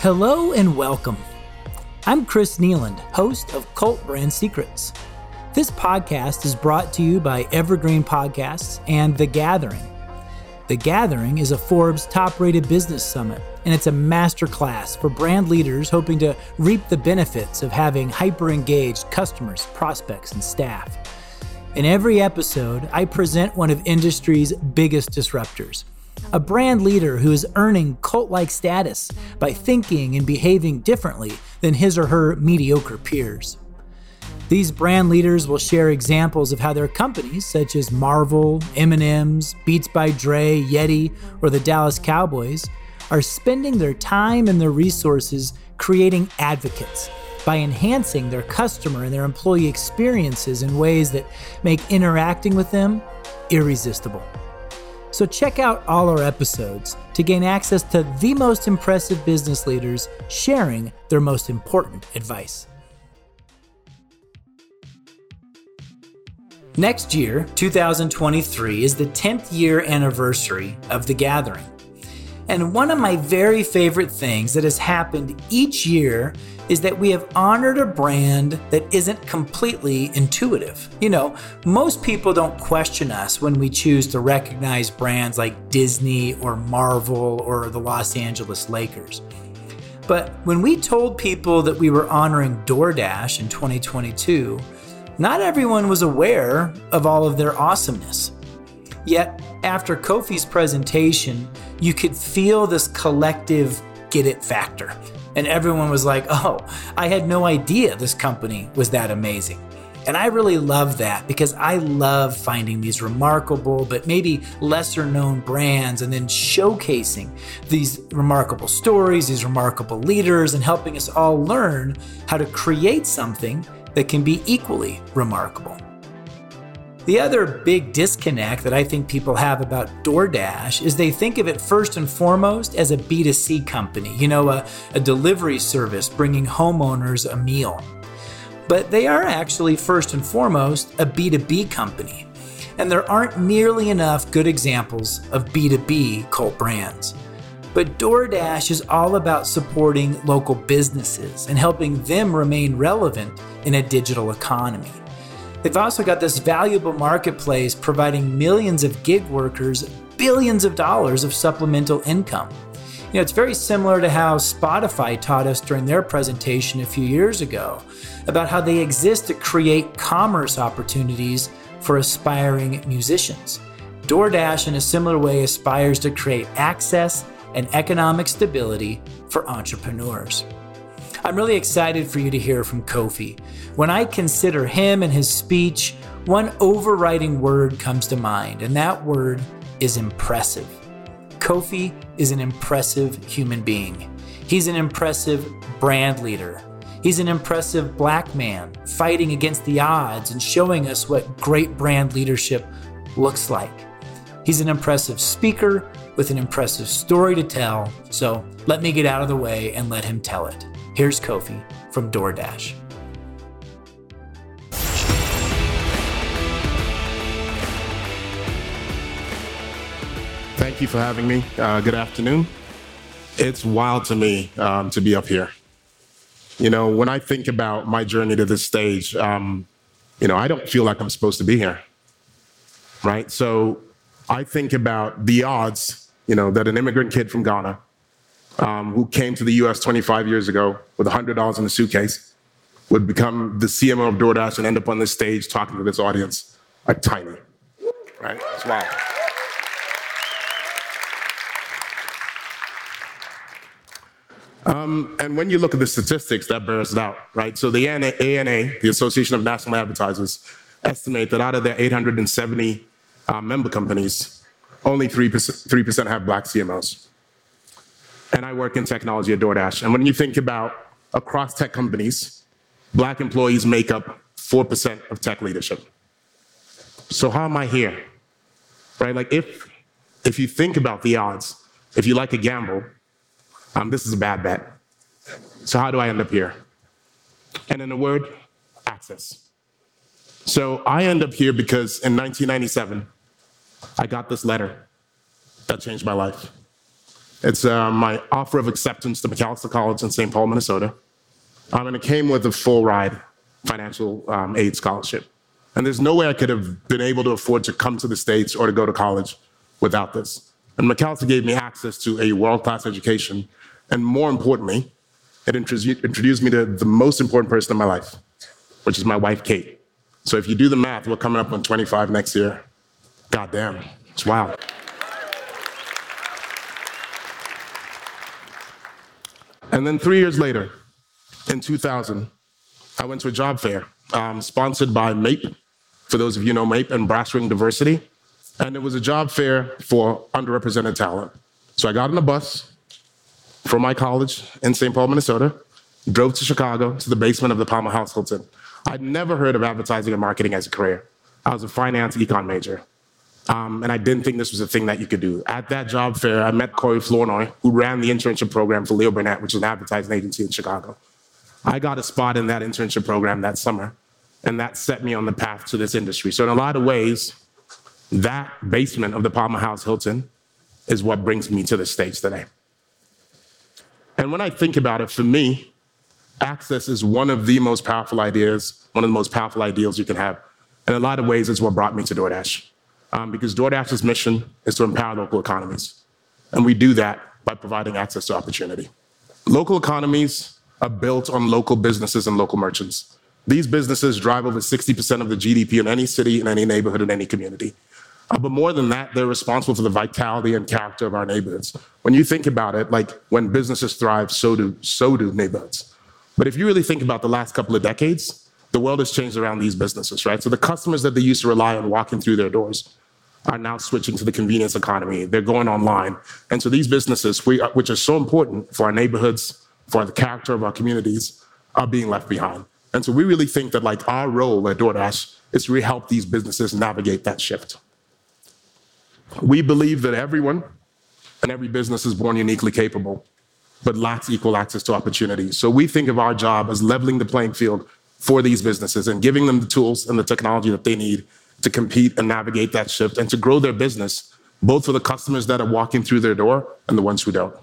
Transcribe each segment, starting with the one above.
Hello and welcome. I'm Chris Nealand, host of Cult Brand Secrets. This podcast is brought to you by Evergreen Podcasts and The Gathering. The Gathering is a Forbes top-rated business summit, and it's a masterclass for brand leaders hoping to reap the benefits of having hyper-engaged customers, prospects, and staff. In every episode, I present one of industry's biggest disruptors, a brand leader who is earning cult-like status by thinking and behaving differently than his or her mediocre peers. These brand leaders will share examples of how their companies, such as Marvel, M&M's, Beats by Dre, Yeti, or the Dallas Cowboys, are spending their time and their resources creating advocates by enhancing their customer and their employee experiences in ways that make interacting with them irresistible. So check out all our episodes to gain access to the most impressive business leaders sharing their most important advice. Next year, 2023, is the 10th year anniversary of The Gathering. And one of my very favorite things that has happened each year is that we have honored a brand that isn't completely intuitive. You know, most people don't question us when we choose to recognize brands like Disney or Marvel or the Los Angeles Lakers. But when we told people that we were honoring DoorDash in 2022, not everyone was aware of all of their awesomeness. Yet, after Kofi's presentation, you could feel this collective get it factor. And everyone was like, oh, I had no idea this company was that amazing. And I really love that because I love finding these remarkable but maybe lesser known brands and then showcasing these remarkable stories, these remarkable leaders, and helping us all learn how to create something that can be equally remarkable. The other big disconnect that I think people have about DoorDash is they think of it first and foremost as a B2C company, a delivery service bringing homeowners a meal. But they are actually first and foremost a B2B company, and there aren't nearly enough good examples of B2B cult brands. But DoorDash is all about supporting local businesses and helping them remain relevant in a digital economy. They've also got this valuable marketplace providing millions of gig workers billions of dollars of supplemental income. It's very similar to how Spotify taught us during their presentation a few years ago about how they exist to create commerce opportunities for aspiring musicians. DoorDash, in a similar way, aspires to create access and economic stability for entrepreneurs. I'm really excited for you to hear from Kofi. When I consider him and his speech, one overriding word comes to mind, and that word is impressive. Kofi is an impressive human being. He's an impressive brand leader. He's an impressive Black man fighting against the odds and showing us what great brand leadership looks like. He's an impressive speaker with an impressive story to tell, so let me get out of the way and let him tell it. Here's Kofi from DoorDash. Thank you for having me. Good afternoon. It's wild to me to be up here. When I think about my journey to this stage, I don't feel like I'm supposed to be here, right? So I think about the odds, that an immigrant kid from Ghana who came to the US 25 years ago with $100 in a suitcase would become the CMO of DoorDash and end up on this stage talking to this audience are tiny, right? It's wild. And when you look at the statistics, that bears it out, right? So the ANA, the Association of National Advertisers, estimate that out of their 870 member companies, only 3% have Black CMOs. And I work in technology at DoorDash. And when you think about across tech companies, Black employees make up 4% of tech leadership. So how am I here? Right? Like if you think about the odds, if you like a gamble, this is a bad bet. So how do I end up here? And in a word, access. So I end up here because in 1997, I got this letter that changed my life. It's my offer of acceptance to Macalester College in St. Paul, Minnesota. And it came with a full ride financial aid scholarship. And there's no way I could have been able to afford to come to the States or to go to college without this. And Macalester gave me access to a world-class education. And more importantly, it introduced me to the most important person in my life, which is my wife, Kate. So if you do the math, we're coming up on 25 next year. God damn, it's wild. And then 3 years later, in 2000, I went to a job fair sponsored by MAPE, for those of you who know MAPE, and Brass Ring Diversity. And it was a job fair for underrepresented talent. So I got on a bus from my college in St. Paul, Minnesota, drove to Chicago to the basement of the Palmer House Hilton. I'd never heard of advertising and marketing as a career. I was a finance econ major. And I didn't think this was a thing that you could do. At that job fair, I met Corey Flournoy, who ran the internship program for Leo Burnett, which is an advertising agency in Chicago. I got a spot in that internship program that summer, and that set me on the path to this industry. So in a lot of ways, that basement of the Palmer House Hilton is what brings me to the stage today. And when I think about it, for me, access is one of the most powerful ideas, one of the most powerful ideals you can have. In a lot of ways, it's what brought me to DoorDash. Because DoorDash's mission is to empower local economies. And we do that by providing access to opportunity. Local economies are built on local businesses and local merchants. These businesses drive over 60% of the GDP in any city, in any neighborhood, in any community. But more than that, they're responsible for the vitality and character of our neighborhoods. When you think about it, like when businesses thrive, so do neighborhoods. But if you really think about the last couple of decades, the world has changed around these businesses, right? So the customers that they used to rely on walking through their doors are now switching to the convenience economy. They're going online. And so these businesses, which are so important for our neighborhoods, for the character of our communities, are being left behind. And so we really think that like our role at DoorDash is to really help these businesses navigate that shift. We believe that everyone and every business is born uniquely capable, but lacks equal access to opportunity. So we think of our job as leveling the playing field for these businesses and giving them the tools and the technology that they need to compete and navigate that shift and to grow their business, both for the customers that are walking through their door and the ones who don't.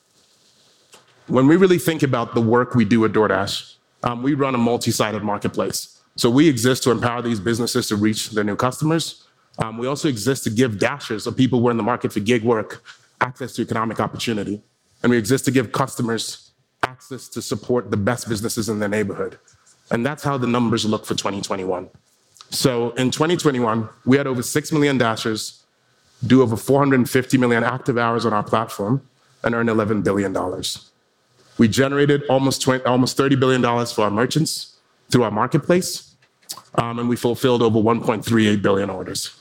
When we really think about the work we do at DoorDash, we run a multi-sided marketplace. So we exist to empower these businesses to reach their new customers. We also exist to give Dashers, or people who are in the market for gig work, access to economic opportunity. And we exist to give customers access to support the best businesses in their neighborhood. And that's how the numbers look for 2021. So in 2021, we had over 6 million Dashers, do over 450 million active hours on our platform, and earn $11 billion. We generated almost $30 billion for our merchants through our marketplace, and we fulfilled over 1.38 billion orders.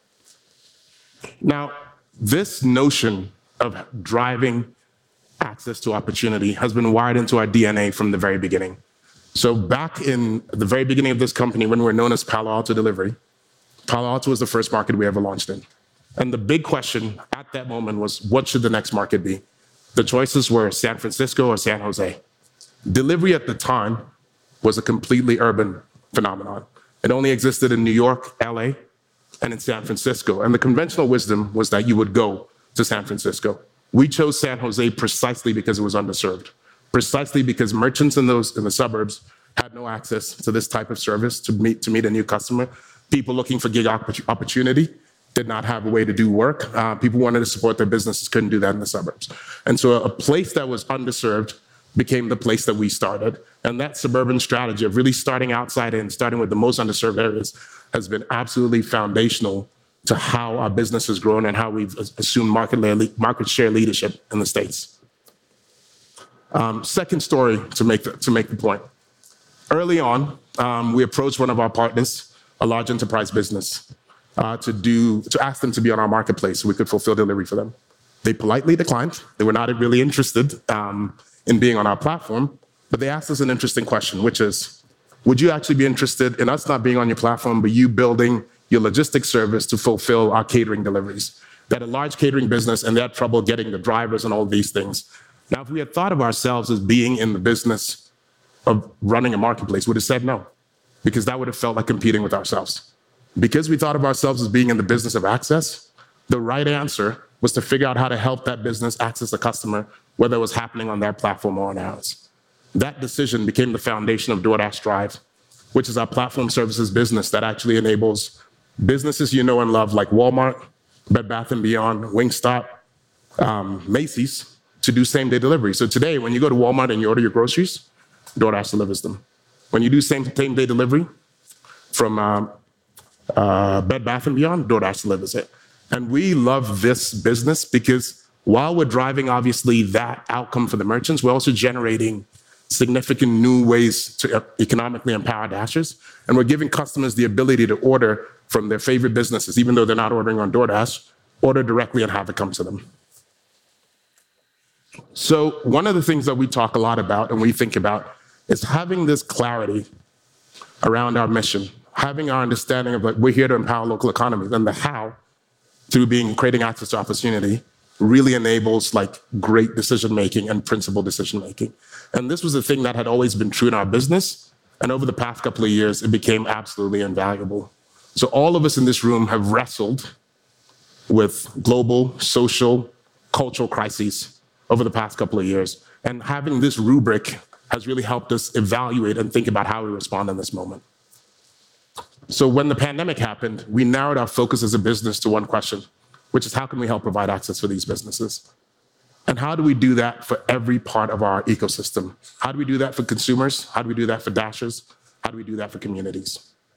Now, this notion of driving access to opportunity has been wired into our DNA from the very beginning. So back in the very beginning of this company, when we were known as Palo Alto Delivery, Palo Alto was the first market we ever launched in. And the big question at that moment was, what should the next market be? The choices were San Francisco or San Jose. Delivery at the time was a completely urban phenomenon. It only existed in New York, LA, and in San Francisco. And the conventional wisdom was that you would go to San Francisco. We chose San Jose precisely because it was underserved, precisely because merchants in the suburbs had no access to this type of service to meet a new customer. People looking for gig opportunity did not have a way to do work. People wanted to support their businesses, couldn't do that in the suburbs. And so a place that was underserved became the place that we started. And that suburban strategy of really starting outside in, starting with the most underserved areas, has been absolutely foundational to how our business has grown and how we've assumed market share leadership in the States. Second story to make the point. Early on, we approached one of our partners, a large enterprise business, to ask them to be on our marketplace so we could fulfill delivery for them. They politely declined. They were not really interested in being on our platform, but they asked us an interesting question, which is, would you actually be interested in us not being on your platform, but you building your logistics service to fulfill our catering deliveries? They had a large catering business and they had trouble getting the drivers and all these things. Now, if we had thought of ourselves as being in the business of running a marketplace, we would have said no, because that would have felt like competing with ourselves. Because we thought of ourselves as being in the business of access, the right answer was to figure out how to help that business access the customer, whether it was happening on their platform or on ours. That decision became the foundation of DoorDash Drive, which is our platform services business that actually enables businesses you know and love like Walmart, Bed Bath & Beyond, Wingstop, Macy's, to do same-day delivery. So today, when you go to Walmart and you order your groceries, DoorDash delivers them. When you do same-day delivery from Bed Bath & Beyond, DoorDash delivers it. And we love this business because while we're driving, obviously, that outcome for the merchants, we're also generating significant new ways to economically empower Dashers. And we're giving customers the ability to order from their favorite businesses, even though they're not ordering on DoorDash, order directly and have it come to them. So one of the things that we talk a lot about and we think about is having this clarity around our mission, having our understanding of like, we're here to empower local economies, and the how, through creating access to opportunity, really enables like great decision-making and principled decision-making. And this was a thing that had always been true in our business. And over the past couple of years, it became absolutely invaluable. So all of us in this room have wrestled with global, social, cultural crises over the past couple of years. And having this rubric has really helped us evaluate and think about how we respond in this moment. So when the pandemic happened, we narrowed our focus as a business to one question, which is how can we help provide access for these businesses? And how do we do that for every part of our ecosystem? How do we do that for consumers? How do we do that for Dashers? How do we do that for communities?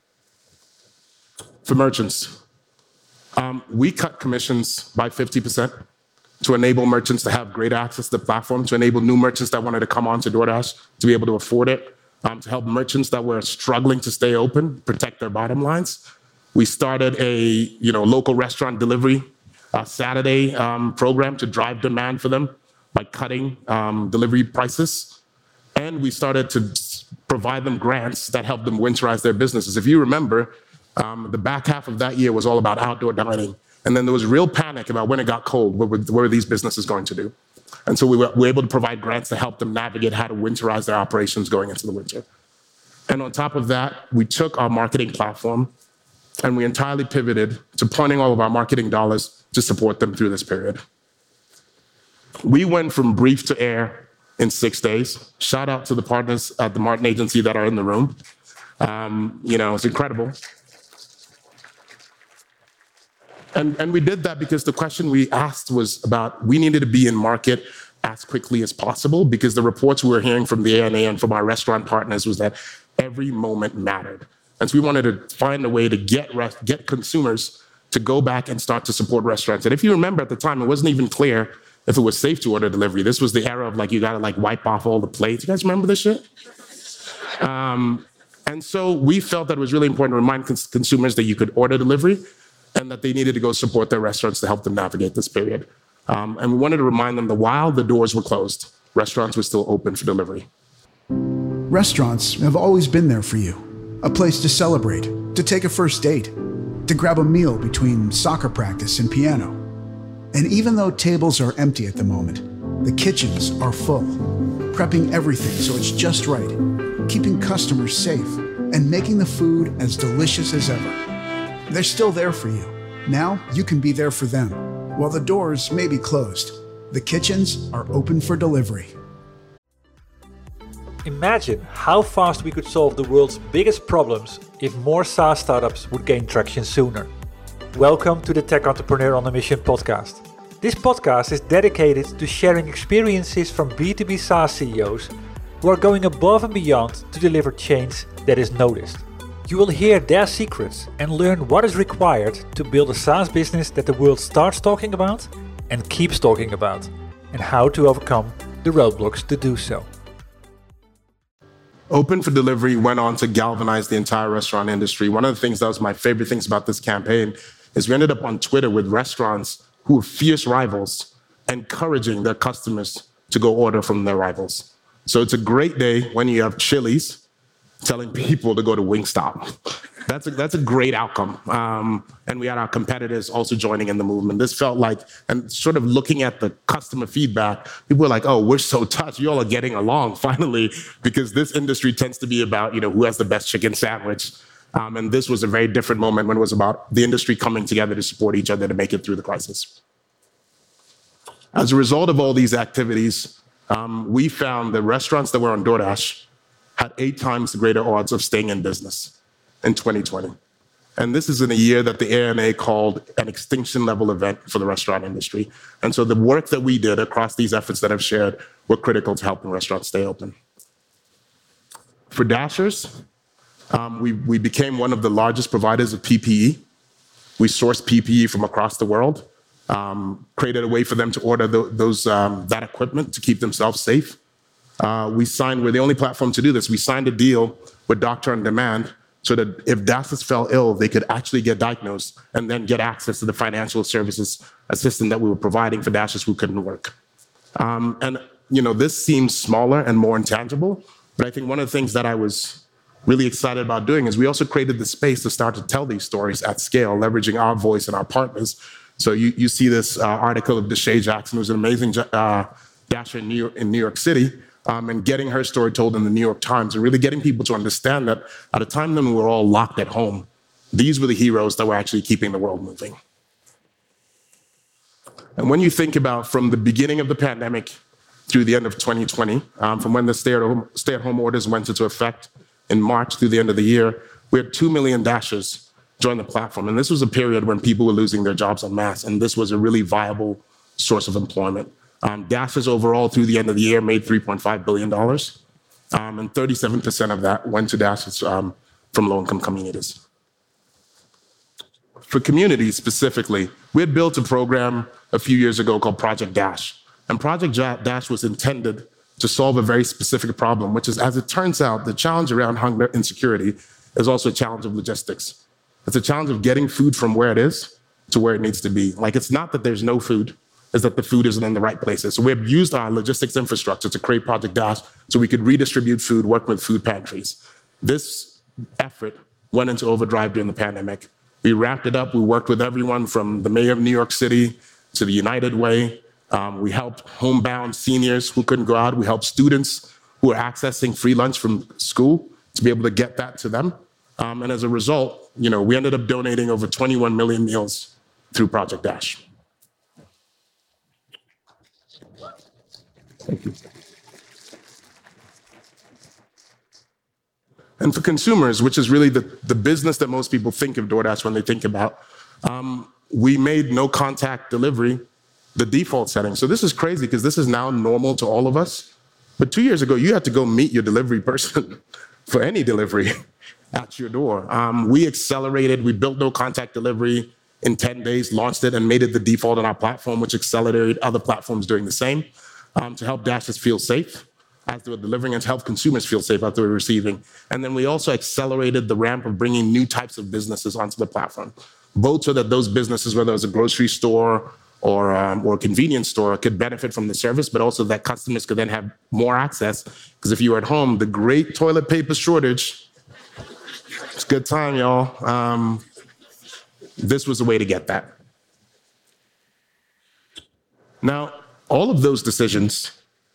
For merchants, we cut commissions by 50% to enable merchants to have greater access to the platform, to enable new merchants that wanted to come on to DoorDash to be able to afford it, to help merchants that were struggling to stay open, protect their bottom lines. We started a local restaurant delivery Saturday program to drive demand for them by cutting delivery prices. And we started to provide them grants that helped them winterize their businesses. If you remember, the back half of that year was all about outdoor dining. And then there was real panic about when it got cold, what were these businesses going to do? And so we were able to provide grants to help them navigate how to winterize their operations going into the winter. And on top of that, we took our marketing platform and we entirely pivoted to pointing all of our marketing dollars to support them through this period. We went from brief to air in 6 days. Shout out to the partners at the Martin Agency that are in the room. It's incredible. And we did that because the question we asked was about, we needed to be in market as quickly as possible because the reports we were hearing from the ANA and from our restaurant partners was that every moment mattered. And so we wanted to find a way to get consumers to go back and start to support restaurants. And if you remember at the time, it wasn't even clear if it was safe to order delivery. This was the era of you gotta wipe off all the plates. You guys remember this shit? And so we felt that it was really important to remind consumers that you could order delivery and that they needed to go support their restaurants to help them navigate this period. And we wanted to remind them that while the doors were closed, restaurants were still open for delivery. Restaurants have always been there for you. A place to celebrate, to take a first date, to grab a meal between soccer practice and piano. And even though tables are empty at the moment, the kitchens are full, prepping everything so it's just right, keeping customers safe, and making the food as delicious as ever. They're still there for you. Now you can be there for them. While the doors may be closed, the kitchens are open for delivery. Imagine how fast we could solve the world's biggest problems if more SaaS startups would gain traction sooner. Welcome to the Tech Entrepreneur on a Mission podcast. This podcast is dedicated to sharing experiences from B2B SaaS CEOs who are going above and beyond to deliver change that is noticed. You will hear their secrets and learn what is required to build a SaaS business that the world starts talking about and keeps talking about, and how to overcome the roadblocks to do so. Open for Delivery went on to galvanize the entire restaurant industry. One of the things that was my favorite things about this campaign is we ended up on Twitter with restaurants who were fierce rivals, encouraging their customers to go order from their rivals. So it's a great day when you have Chili's telling people to go to Wingstop. That's a great outcome. And we had our competitors also joining in the movement. This felt like, and sort of looking at the customer feedback, people were like, oh, we're so touched. You all are getting along finally, because this industry tends to be about, who has the best chicken sandwich. And this was a very different moment when it was about the industry coming together to support each other to make it through the crisis. As a result of all these activities, we found that restaurants that were on DoorDash had 8 times the greater odds of staying in business in 2020. And this is in a year that the ANA called an extinction level event for the restaurant industry. And so the work that we did across these efforts that I've shared were critical to helping restaurants stay open. For Dashers, we became one of the largest providers of PPE. We sourced PPE from across the world, created a way for them to order that equipment to keep themselves safe. We're the only platform to do this. We signed a deal with Doctor on Demand so that if Dashers fell ill, they could actually get diagnosed and then get access to the financial services assistance that we were providing for Dashers who couldn't work. And this seems smaller and more intangible, but I think one of the things that I was really excited about doing is we also created the space to start to tell these stories at scale, leveraging our voice and our partners. So you see this article of Deshae Jackson, who's an amazing Dasher in New York City, and getting her story told in the New York Times, and really getting people to understand that at a time when we were all locked at home, these were the heroes that were actually keeping the world moving. And when you think about from the beginning of the pandemic through the end of 2020, from when the stay-at-home orders went into effect in March through the end of the year, we had 2 million Dashers join the platform. And this was a period when people were losing their jobs en masse, and this was a really viable source of employment. Dashers overall through the end of the year made $3.5 billion, and 37% of that went to Dashers from low-income communities. For communities specifically, we had built a program a few years ago called Project Dash. And Project Dash was intended to solve a very specific problem, which is, as it turns out, the challenge around hunger insecurity is also a challenge of logistics. It's a challenge of getting food from where it is to where it needs to be. Like, it's not that there's no food, it's that the food isn't in the right places. So we have used our logistics infrastructure to create Project Dash so we could redistribute food, work with food pantries. This effort went into overdrive during the pandemic. We wrapped it up. We worked with everyone from the mayor of New York City to the United Way. We helped homebound seniors who couldn't go out. We helped students who were accessing free lunch from school to be able to get that to them. And as a result, we ended up donating over 21 million meals through Project Dash. Thank you. And for consumers, which is really the business that most people think of DoorDash when they think about, we made no contact delivery the default setting. So this is crazy because this is now normal to all of us. But 2 years ago, you had to go meet your delivery person for any delivery at your door. We accelerated, we built no contact delivery in 10 days, launched it and made it the default on our platform, which accelerated other platforms doing the same to help Dashers feel safe as they were delivering and to help consumers feel safe as they were receiving. And then we also accelerated the ramp of bringing new types of businesses onto the platform, both so that those businesses, whether it was a grocery store or a convenience store, could benefit from the service, but also that customers could then have more access. Because if you were at home, the great toilet paper shortage, it's a good time, y'all. This was a way to get that. Now, all of those decisions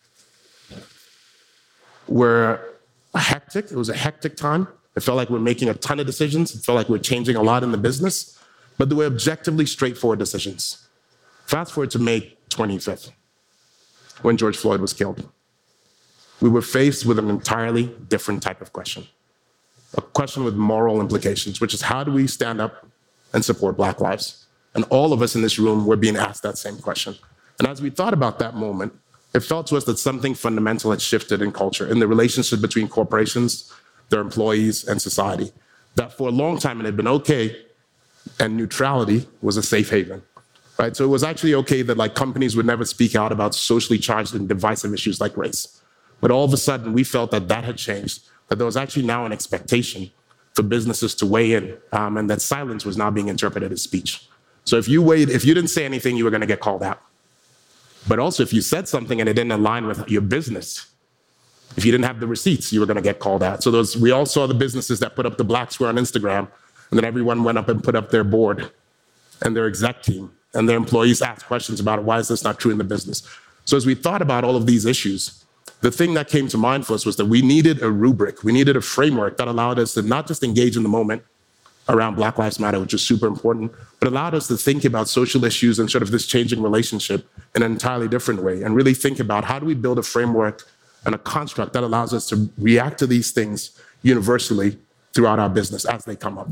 were hectic. It was a hectic time. It felt like we're making a ton of decisions. It felt like we're changing a lot in the business, but they were objectively straightforward decisions. Fast forward to May 25th, when George Floyd was killed. We were faced with an entirely different type of question, a question with moral implications, which is how do we stand up and support Black lives? And all of us in this room were being asked that same question. And as we thought about that moment, it felt to us that something fundamental had shifted in culture, in the relationship between corporations, their employees, and society. That for a long time it had been okay, and neutrality was a safe haven. Right? So it was actually okay that companies would never speak out about socially charged and divisive issues like race. But all of a sudden, we felt that had changed, that there was actually now an expectation for businesses to weigh in, and that silence was now being interpreted as speech. So if you didn't say anything, you were going to get called out. But also, if you said something and it didn't align with your business, if you didn't have the receipts, you were going to get called out. So we all saw the businesses that put up the black square on Instagram, and then everyone went up and put up their board and their exec team, and their employees asked questions about it. Why is this not true in the business? So as we thought about all of these issues, the thing that came to mind for us was that we needed a rubric, we needed a framework that allowed us to not just engage in the moment, around Black Lives Matter, which is super important, but allowed us to think about social issues and sort of this changing relationship in an entirely different way, and really think about how do we build a framework and a construct that allows us to react to these things universally throughout our business as they come up.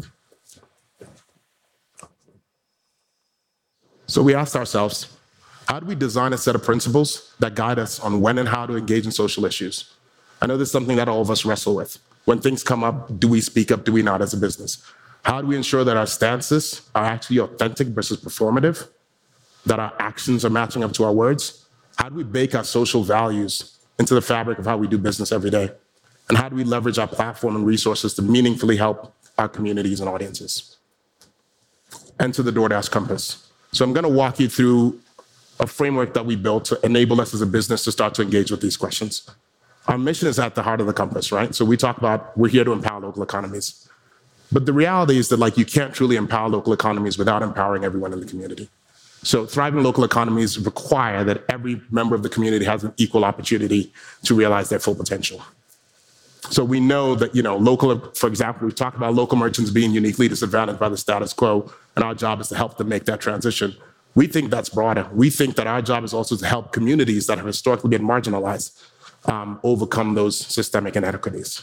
So we asked ourselves, how do we design a set of principles that guide us on when and how to engage in social issues? I know this is something that all of us wrestle with. When things come up, do we speak up, do we not as a business? How do we ensure that our stances are actually authentic versus performative, that our actions are matching up to our words? How do we bake our social values into the fabric of how we do business every day? And how do we leverage our platform and resources to meaningfully help our communities and audiences? Enter the DoorDash Compass. So I'm going to walk you through a framework that we built to enable us as a business to start to engage with these questions. Our mission is at the heart of the compass, right? So we talk about we're here to empower local economies. But the reality is that you can't truly empower local economies without empowering everyone in the community. So thriving local economies require that every member of the community has an equal opportunity to realize their full potential. So we know that, for example, we talk about local merchants being uniquely disadvantaged by the status quo, and our job is to help them make that transition. We think that's broader. We think that our job is also to help communities that have historically been marginalized overcome those systemic inequities.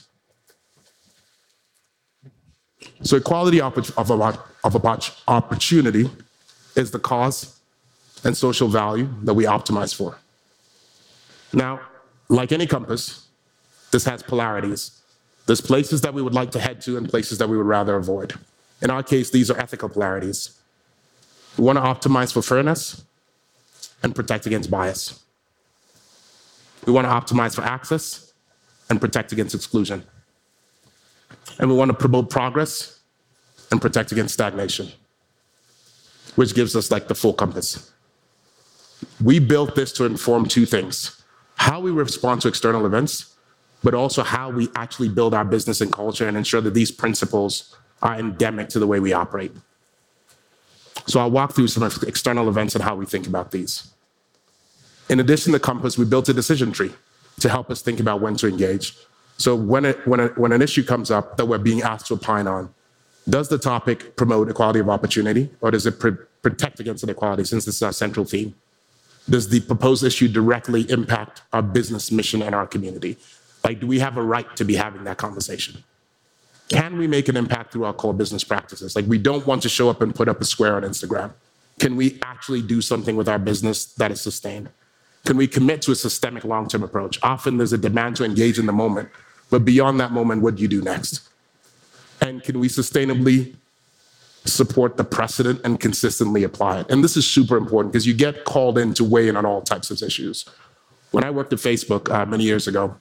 So equality of opportunity is the cause and social value that we optimize for. Now, like any compass, this has polarities. There's places that we would like to head to and places that we would rather avoid. In our case, these are ethical polarities. We want to optimize for fairness and protect against bias. We want to optimize for access and protect against exclusion. And we want to promote progress and protect against stagnation, which gives us the full compass. We built this to inform two things: how we respond to external events, but also how we actually build our business and culture and ensure that these principles are endemic to the way we operate. So I'll walk through some external events and how we think about these. In addition to Compass, we built a decision tree to help us think about when to engage. So when an issue comes up that we're being asked to opine on, does the topic promote equality of opportunity, or does it protect against inequality, since this is our central theme? Does the proposed issue directly impact our business mission and our community? Do we have a right to be having that conversation? Can we make an impact through our core business practices? We don't want to show up and put up a square on Instagram. Can we actually do something with our business that is sustained? Can we commit to a systemic long-term approach? Often there's a demand to engage in the moment, but beyond that moment, what do you do next? And can we sustainably support the precedent and consistently apply it? And this is super important because you get called in to weigh in on all types of issues. When I worked at Facebook many years ago,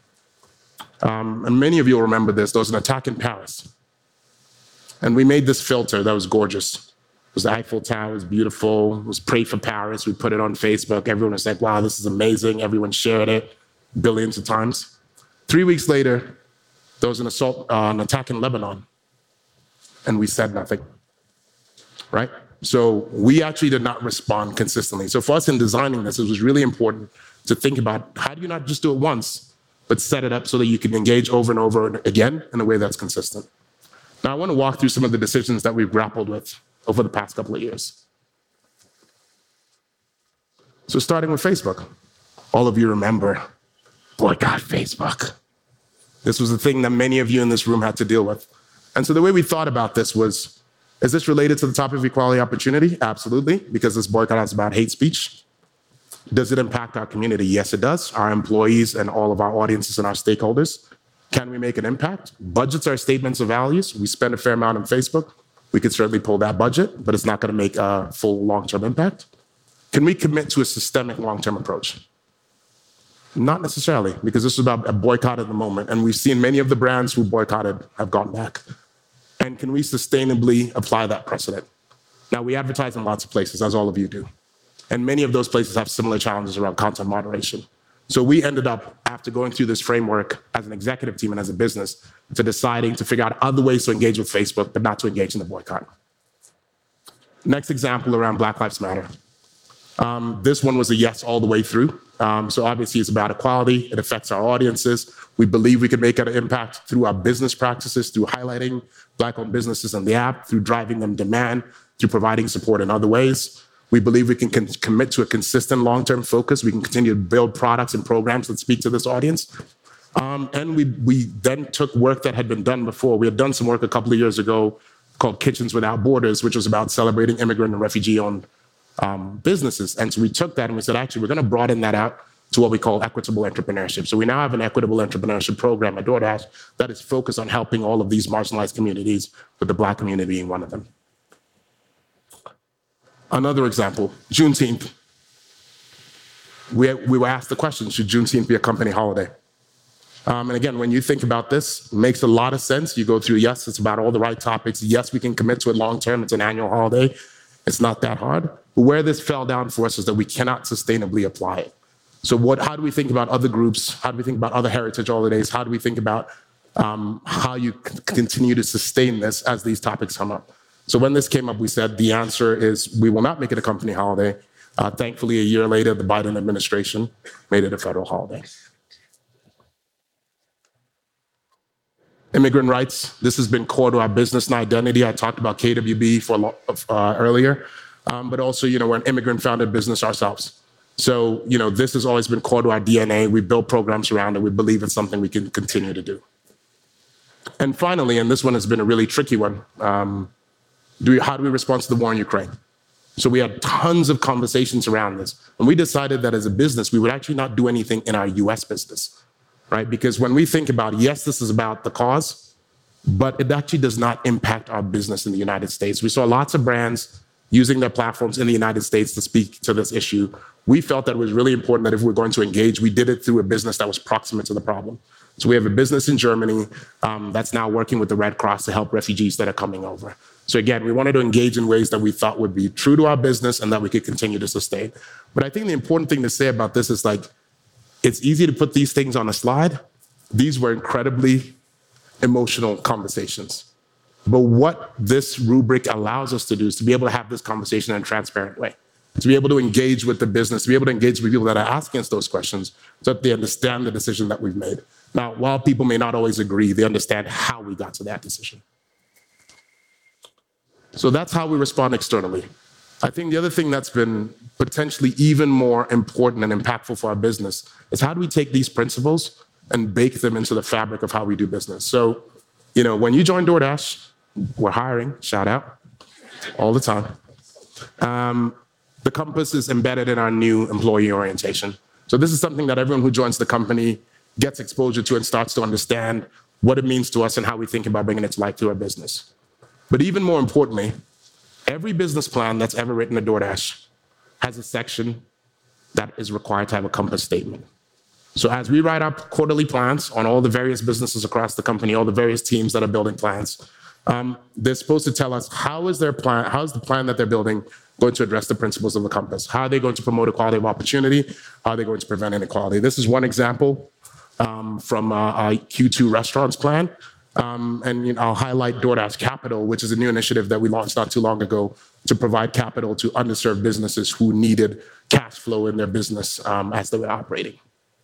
and many of you will remember this, there was an attack in Paris. And we made this filter that was gorgeous. It was the Eiffel Tower, it was beautiful, it was Pray for Paris. We put it on Facebook. Everyone was like, wow, this is amazing. Everyone shared it billions of times. 3 weeks later, there was an attack in Lebanon. And we said nothing, right? So we actually did not respond consistently. So for us in designing this, it was really important to think about how do you not just do it once, but set it up so that you can engage over and over again in a way that's consistent. Now, I want to walk through some of the decisions that we've grappled with over the past couple of years. So starting with Facebook. All of you remember, boycott Facebook. This was the thing that many of you in this room had to deal with. And so the way we thought about this was, is this related to the topic of equality opportunity? Absolutely, because this boycott is about hate speech. Does it impact our community? Yes, it does. Our employees and all of our audiences and our stakeholders. Can we make an impact? Budgets are statements of values. We spend a fair amount on Facebook. We could certainly pull that budget, but it's not going to make a full long-term impact. Can we commit to a systemic long-term approach? Not necessarily, because this is about a boycott at the moment, and we've seen many of the brands who boycotted have gone back. And can we sustainably apply that precedent? Now, we advertise in lots of places, as all of you do. And many of those places have similar challenges around content moderation. So we ended up, after going through this framework as an executive team and as a business, to deciding to figure out other ways to engage with Facebook, but not to engage in the boycott. Next example around Black Lives Matter. This one was a yes all the way through. So obviously it's about equality. It affects our audiences. We believe we can make an impact through our business practices, through highlighting Black-owned businesses in the app, through driving them demand, through providing support in other ways. We believe we can commit to a consistent long-term focus. We can continue to build products and programs that speak to this audience. And we then took work that had been done before. We had done some work a couple of years ago called Kitchens Without Borders, which was about celebrating immigrant and refugee-owned businesses. And so we took that and we said, actually, we're going to broaden that out to what we call equitable entrepreneurship. So we now have an equitable entrepreneurship program at DoorDash that is focused on helping all of these marginalized communities, with the Black community being one of them. Another example, Juneteenth. We were asked the question, should Juneteenth be a company holiday? And again, when you think about this, it makes a lot of sense. You go through, yes, it's about all the right topics. Yes, we can commit to it long term. It's an annual holiday. It's not that hard. But where this fell down for us is that we cannot sustainably apply it. So how do we think about other groups? How do we think about other heritage holidays? How do we think about how you continue to sustain this as these topics come up? So when this came up, we said the answer is we will not make it a company holiday. Thankfully, a year later, the Biden administration made it a federal holiday. Immigrant rights, this has been core to our business and identity. I talked about KWB earlier, but also, we're an immigrant-founded business ourselves. So, this has always been core to our DNA. We build programs around it. We believe it's something we can continue to do. And finally, and this one has been a really tricky one, how do we respond to the war in Ukraine? So we had tons of conversations around this. And we decided that as a business, we would actually not do anything in our US business, right? Because when we think about, yes, this is about the cause, but it actually does not impact our business in the United States. We saw lots of brands using their platforms in the United States to speak to this issue. We felt that it was really important that if we're going to engage, we did it through a business that was proximate to the problem. So we have a business in Germany that's now working with the Red Cross to help refugees that are coming over. So again, we wanted to engage in ways that we thought would be true to our business and that we could continue to sustain. But I think the important thing to say about this is it's easy to put these things on a slide. These were incredibly emotional conversations. But what this rubric allows us to do is to be able to have this conversation in a transparent way, to be able to engage with the business, to be able to engage with people that are asking us those questions so that they understand the decision that we've made. Now, while people may not always agree, they understand how we got to that decision. So that's how we respond externally. I think the other thing that's been potentially even more important and impactful for our business is how do we take these principles and bake them into the fabric of how we do business? So, when you join DoorDash, we're hiring, shout out, all the time. The compass is embedded in our new employee orientation. So this is something that everyone who joins the company gets exposure to and starts to understand what it means to us and how we think about bringing it to life to our business. But even more importantly, every business plan that's ever written at DoorDash has a section that is required to have a compass statement. So as we write up quarterly plans on all the various businesses across the company, all the various teams that are building plans, they're supposed to tell us how is the plan that they're building going to address the principles of the compass? How are they going to promote equality of opportunity? How are they going to prevent inequality? This is one example from our Q2 restaurants plan. And I'll highlight DoorDash Capital, which is a new initiative that we launched not too long ago to provide capital to underserved businesses who needed cash flow in their business as they were operating.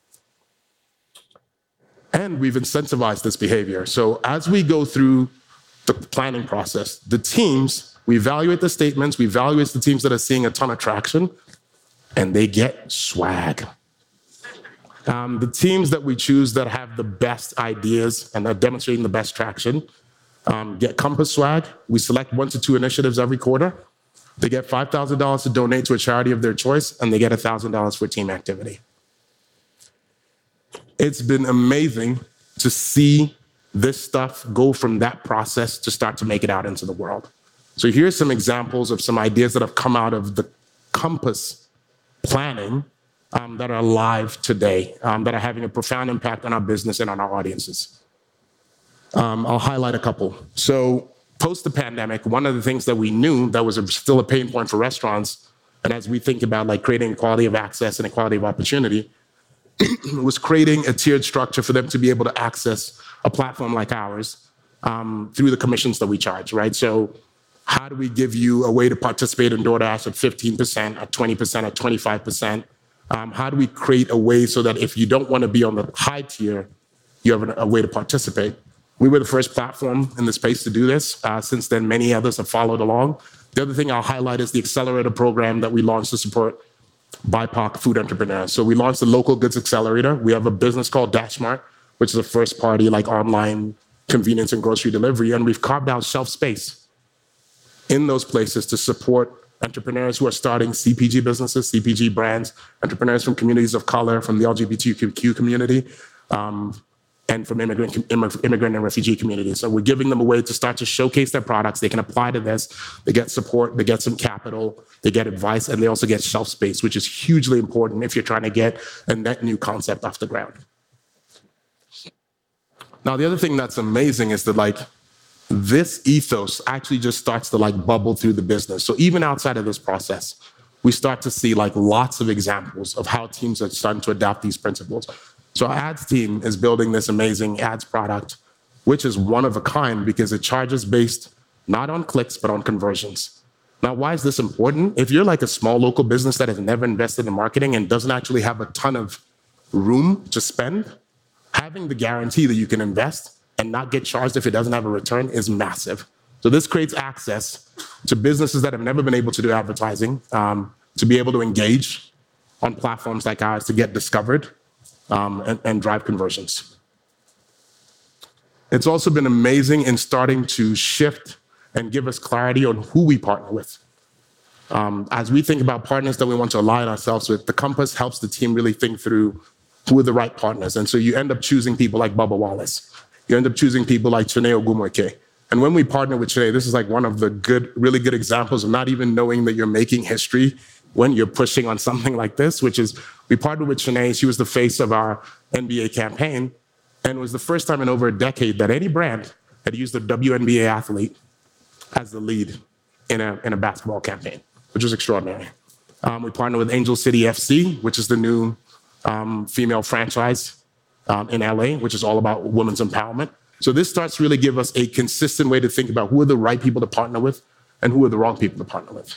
And we've incentivized this behavior. So as we go through the planning process, the teams, we evaluate the statements, we evaluate the teams that are seeing a ton of traction, and they get swag. The teams that we choose that have the best ideas and are demonstrating the best traction get Compass swag. We select 1 to 2 initiatives every quarter. They get $5,000 to donate to a charity of their choice, and they get $1,000 for team activity. It's been amazing to see this stuff go from that process to start to make it out into the world. So here's some examples of some ideas that have come out of the Compass planning that are live today, that are having a profound impact on our business and on our audiences. I'll highlight a couple. So post the pandemic, one of the things that we knew that was still a pain point for restaurants, and as we think about creating equality of access and equality of opportunity, was creating a tiered structure for them to be able to access a platform like ours through the commissions that we charge, right? So how do we give you a way to participate in DoorDash at 15%, at 20%, at 25%? How do we create a way so that if you don't want to be on the high tier, you have a way to participate? We were the first platform in the space to do this. Since then, many others have followed along. The other thing I'll highlight is the accelerator program that we launched to support BIPOC food entrepreneurs. So we launched the Local Goods Accelerator. We have a business called DashMart, which is a first-party like online convenience and grocery delivery, and we've carved out shelf space in those places to support entrepreneurs who are starting CPG businesses, CPG brands, entrepreneurs from communities of color, from the LGBTQ community, and from immigrant and refugee communities. So we're giving them a way to start to showcase their products. They can apply to this. They get support. They get some capital. They get advice, and they also get shelf space, which is hugely important if you're trying to get a net new concept off the ground. Now, the other thing that's amazing is that this ethos actually just starts to bubble through the business. So even outside of this process, we start to see lots of examples of how teams are starting to adopt these principles. So our ads team is building this amazing ads product, which is one of a kind because it charges based not on clicks, but on conversions. Now, why is this important? If you're a small local business that has never invested in marketing and doesn't actually have a ton of room to spend, having the guarantee that you can invest and not get charged if it doesn't have a return is massive. So this creates access to businesses that have never been able to do advertising, to be able to engage on platforms like ours, to get discovered and drive conversions. It's also been amazing in starting to shift and give us clarity on who we partner with. As we think about partners that we want to align ourselves with, the compass helps the team really think through who are the right partners. And so you end up choosing people like Bubba Wallace. You end up choosing people like Chiney Ogumweke. And when we partner with Chiney, this is one of the really good examples of not even knowing that you're making history when you're pushing on something like this, which is we partnered with Chiney. She was the face of our NBA campaign. And it was the first time in over a decade that any brand had used a WNBA athlete as the lead in a basketball campaign, which was extraordinary. We partnered with Angel City FC, which is the new female franchise in LA, which is all about women's empowerment. So this starts to really give us a consistent way to think about who are the right people to partner with and who are the wrong people to partner with.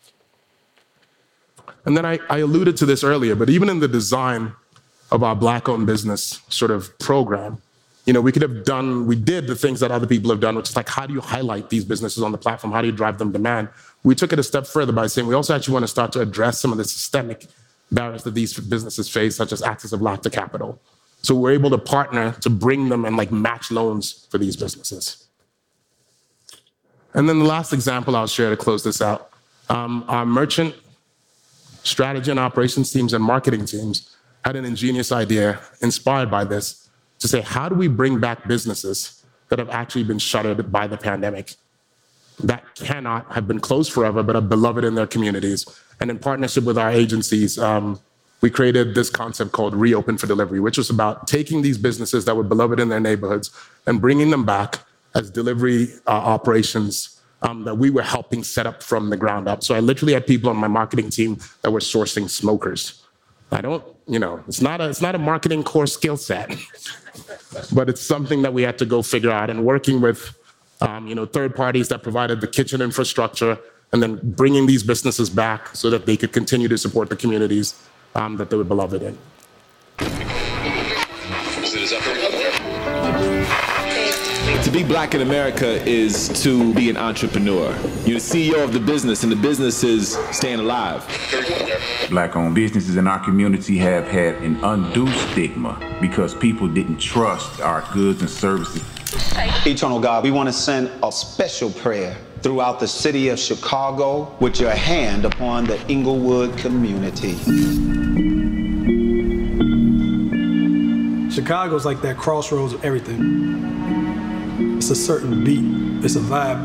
And then I alluded to this earlier, but even in the design of our Black-owned business sort of program, we did the things that other people have done, which is how do you highlight these businesses on the platform? How do you drive them demand? We took it a step further by saying we also actually want to start to address some of the systemic barriers that these businesses face, such as access of Black to capital. So we're able to partner to bring them and match loans for these businesses. And then the last example I'll share to close this out, our merchant strategy and operations teams and marketing teams had an ingenious idea inspired by this to say, how do we bring back businesses that have actually been shuttered by the pandemic, that cannot have been closed forever, but are beloved in their communities? And in partnership with our agencies, we created this concept called Reopen for Delivery, which was about taking these businesses that were beloved in their neighborhoods and bringing them back as delivery operations that we were helping set up from the ground up. So I literally had people on my marketing team that were sourcing smokers. It's not a marketing core skill set, but it's something that we had to go figure out, and working with third parties that provided the kitchen infrastructure, and then bringing these businesses back so that they could continue to support the communities that they were beloved in. To be Black in America is to be an entrepreneur. You're the CEO of the business, and the business is staying alive. Black-owned businesses in our community have had an undue stigma because people didn't trust our goods and services. Eternal God, we want to send a special prayer throughout the city of Chicago with your hand upon the Inglewood community. Chicago's like that crossroads of everything. It's a certain beat, it's a vibe.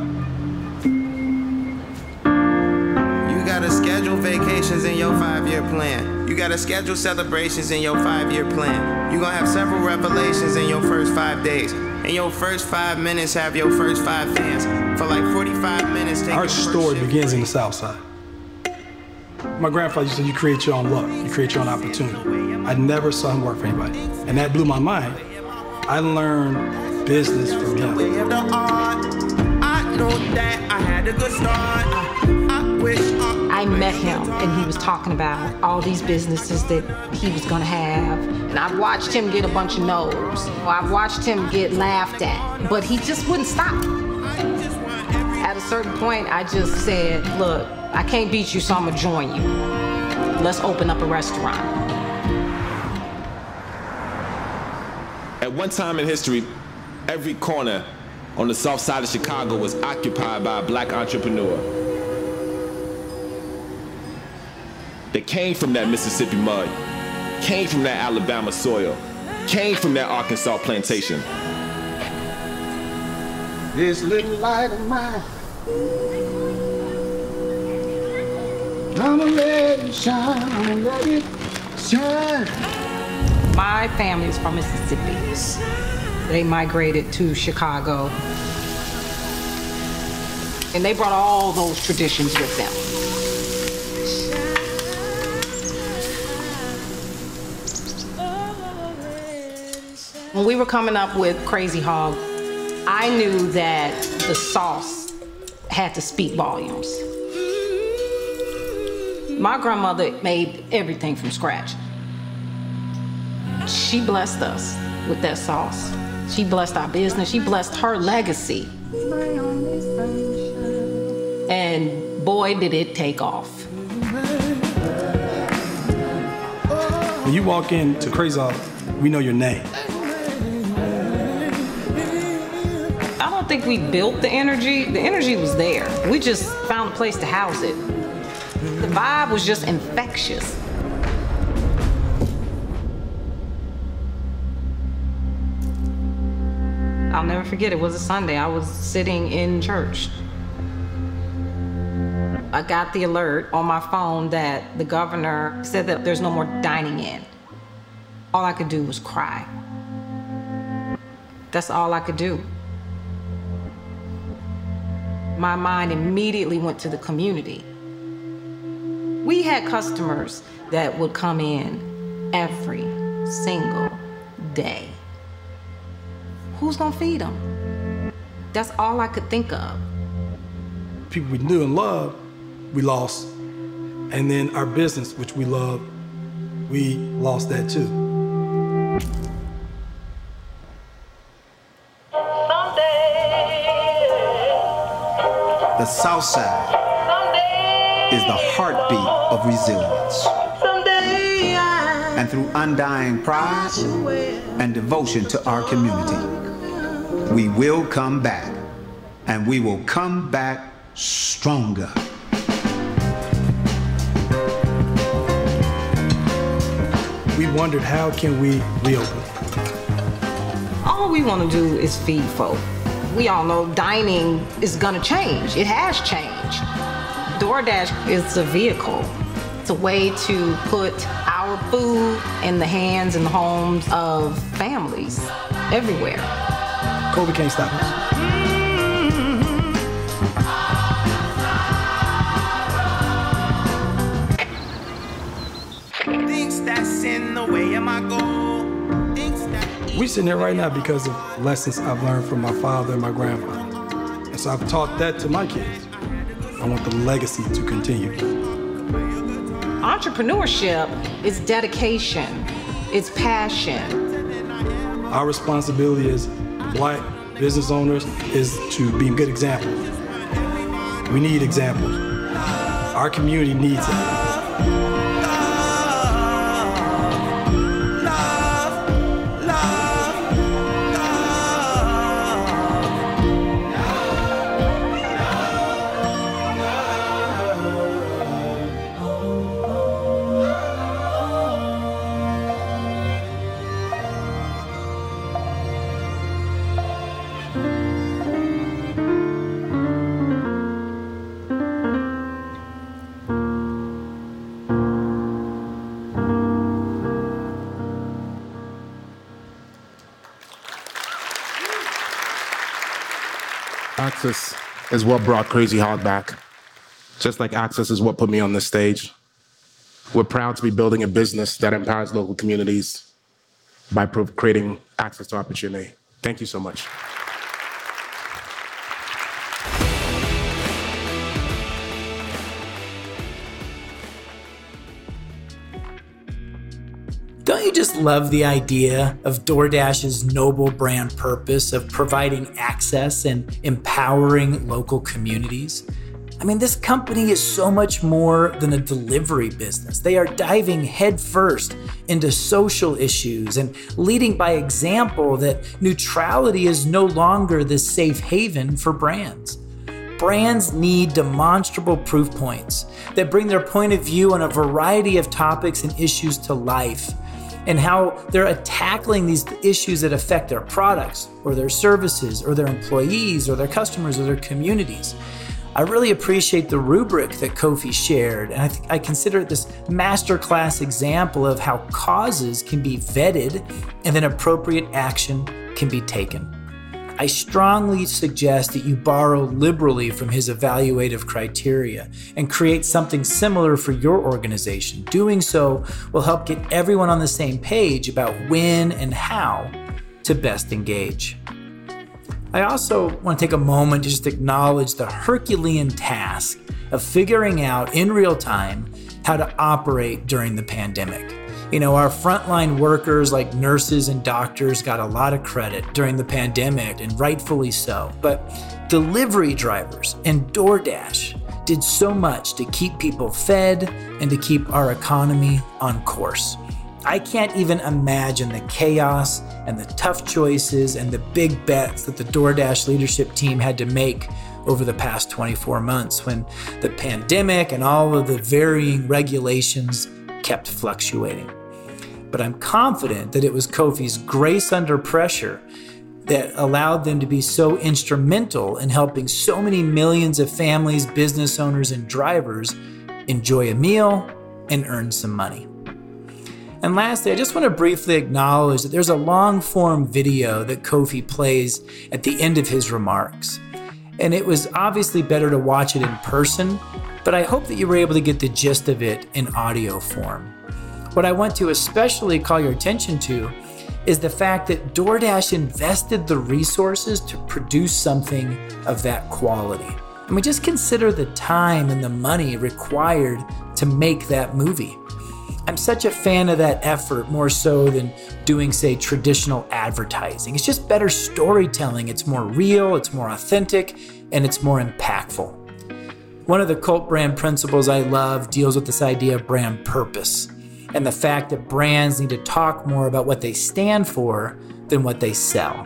You gotta schedule vacations in your 5-year plan. You gotta schedule celebrations in your 5-year plan. You're gonna have several revelations in your first 5 days. In your first 5 minutes, have your first 5 fans. For 45 minutes, take Our story begins in the South Side. My grandfather used to say, you create your own luck, you create your own opportunity. I never saw him work for anybody. And that blew my mind. I learned business from him. I know that I had a good start. I met him and he was talking about all these businesses that he was gonna have. And I've watched him get a bunch of no's. I've watched him get laughed at, but he just wouldn't stop. At a certain point, I just said, look, I can't beat you, so I'm gonna join you. Let's open up a restaurant. At one time in history, every corner on the south side of Chicago was occupied by a black entrepreneur. They came from that Mississippi mud, came from that Alabama soil, came from that Arkansas plantation. This little light of mine, I'ma let it shine, I'ma let it shine. My family is from Mississippi. They migrated to Chicago, and they brought all those traditions with them. When we were coming up with Crazy Hog, I knew that the sauce had to speak volumes. My grandmother made everything from scratch. She blessed us with that sauce. She blessed our business. She blessed her legacy. And boy, did it take off. When you walk into Crazy Hog, we know your name. I don't think we built the energy. The energy was there. We just found a place to house it. The vibe was just infectious. I'll never forget, it was a Sunday. I was sitting in church. I got the alert on my phone that the governor said that there's no more dining in. All I could do was cry. That's all I could do. My mind immediately went to the community. We had customers that would come in every single day. Who's gonna feed them? That's all I could think of. People we knew and loved, we lost. And then our business, which we loved, we lost that too. The South Side is the heartbeat of resilience. And through undying pride and devotion to our community, we will come back, and we will come back stronger. We wondered, how can we reopen? All we want to do is feed folk. We all know dining is gonna change. It has changed. DoorDash is a vehicle. It's a way to put our food in the hands and homes of families everywhere. COVID can't stop us. Thinks that's in the way of my goal. We sitting here right now because of lessons I've learned from my father and my grandfather. And so I've taught that to my kids. I want the legacy to continue. Entrepreneurship is dedication, it's passion. Our responsibility as Black business owners is to be a good example. We need examples. Our community needs it. Access is what brought Crazy Hog back. Just like Access is what put me on this stage. We're proud to be building a business that empowers local communities by creating access to opportunity. Thank you so much. Don't you just love the idea of DoorDash's noble brand purpose of providing access and empowering local communities? I mean, this company is so much more than a delivery business. They are diving headfirst into social issues and leading by example that neutrality is no longer the safe haven for brands. Brands need demonstrable proof points that bring their point of view on a variety of topics and issues to life, and how they're tackling these issues that affect their products or their services or their employees or their customers or their communities. I really appreciate the rubric that Kofi shared, and I consider it this masterclass example of how causes can be vetted and then appropriate action can be taken. I strongly suggest that you borrow liberally from his evaluative criteria and create something similar for your organization. Doing so will help get everyone on the same page about when and how to best engage. I also want to take a moment to just acknowledge the Herculean task of figuring out in real time how to operate during the pandemic. You know, our frontline workers like nurses and doctors got a lot of credit during the pandemic, and rightfully so. But delivery drivers and DoorDash did so much to keep people fed and to keep our economy on course. I can't even imagine the chaos and the tough choices and the big bets that the DoorDash leadership team had to make over the past 24 months when the pandemic and all of the varying regulations kept fluctuating. But I'm confident that it was Kofi's grace under pressure that allowed them to be so instrumental in helping so many millions of families, business owners, and drivers enjoy a meal and earn some money. And lastly, I just want to briefly acknowledge that there's a long-form video that Kofi plays at the end of his remarks. And it was obviously better to watch it in person, but I hope that you were able to get the gist of it in audio form. What I want to especially call your attention to is the fact that DoorDash invested the resources to produce something of that quality. I mean, just consider the time and the money required to make that movie. I'm such a fan of that effort, more so than doing, say, traditional advertising. It's just better storytelling. It's more real, it's more authentic, and it's more impactful. One of the cult brand principles I love deals with this idea of brand purpose and the fact that brands need to talk more about what they stand for than what they sell.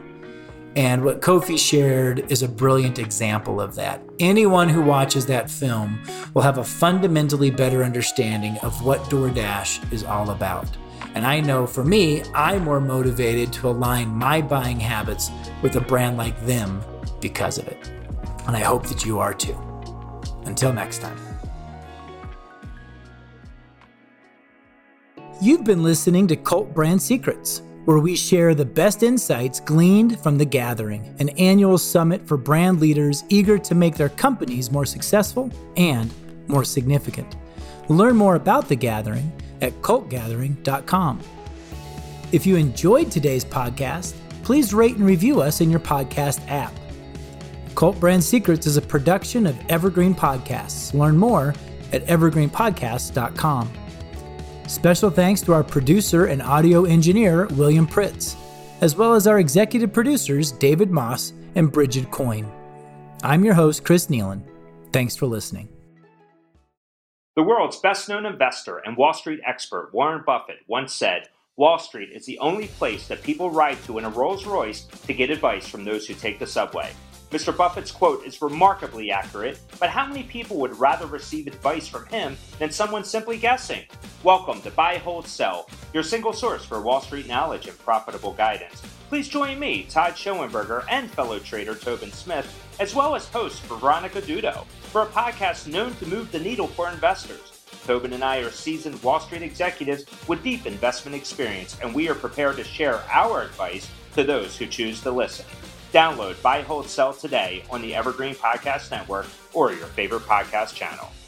And what Kofi shared is a brilliant example of that. Anyone who watches that film will have a fundamentally better understanding of what DoorDash is all about. And I know for me, I'm more motivated to align my buying habits with a brand like them because of it. And I hope that you are too. Until next time. You've been listening to Cult Brand Secrets, where we share the best insights gleaned from The Gathering, an annual summit for brand leaders eager to make their companies more successful and more significant. Learn more about The Gathering at cultgathering.com. If you enjoyed today's podcast, please rate and review us in your podcast app. Cult Brand Secrets is a production of Evergreen Podcasts. Learn more at evergreenpodcasts.com. Special thanks to our producer and audio engineer, William Pritz, as well as our executive producers, David Moss and Bridget Coyne. I'm your host, Chris Nealon. Thanks for listening. The world's best-known investor and Wall Street expert, Warren Buffett, once said, "Wall Street is the only place that people ride to in a Rolls-Royce to get advice from those who take the subway." Mr. Buffett's quote is remarkably accurate, but how many people would rather receive advice from him than someone simply guessing? Welcome to Buy, Hold, Sell, your single source for Wall Street knowledge and profitable guidance. Please join me, Todd Schoenberger, and fellow trader Tobin Smith, as well as host Veronica Dudo, for a podcast known to move the needle for investors. Tobin and I are seasoned Wall Street executives with deep investment experience, and we are prepared to share our advice to those who choose to listen. Download Buy, Hold, Sell today on the Evergreen Podcast Network or your favorite podcast channel.